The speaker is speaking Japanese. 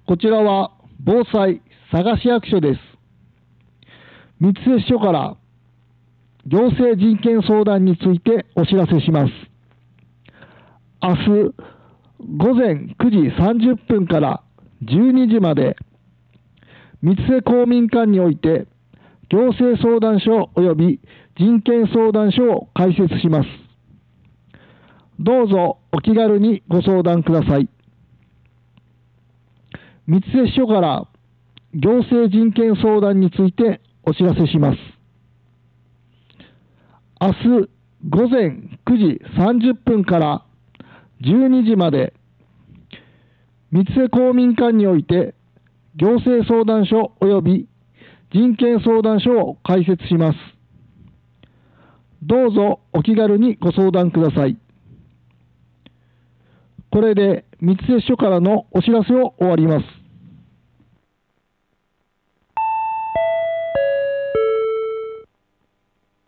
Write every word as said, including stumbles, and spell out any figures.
こちらは防災佐賀市役所です。三瀬市署から行政人権相談についてお知らせします。明日午前くじさんじゅっぷんからじゅうにじまで、三瀬公民館において行政相談所及び人権相談所を開設します。どうぞお気軽にご相談ください。三瀬市署から行政人権相談についてお知らせします。明日午前くじさんじゅっぷんからじゅうにじまで、三瀬公民館において行政相談所及び人権相談所を開設します。どうぞお気軽にご相談ください。これで三瀬市署からのお知らせを終わります。